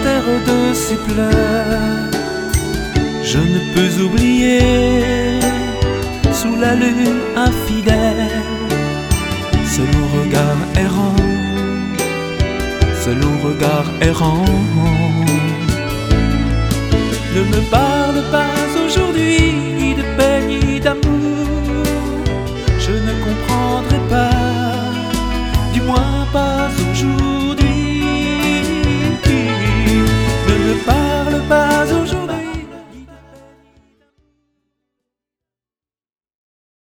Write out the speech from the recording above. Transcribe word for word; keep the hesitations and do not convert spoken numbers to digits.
terre de ses pleurs. Je ne peux oublier, sous la lune infidèle, ce long regard errant, ce long regard errant. Ne me parle pas aujourd'hui de peine ni d'amour, je ne comprendrai pas, du moins pas au jour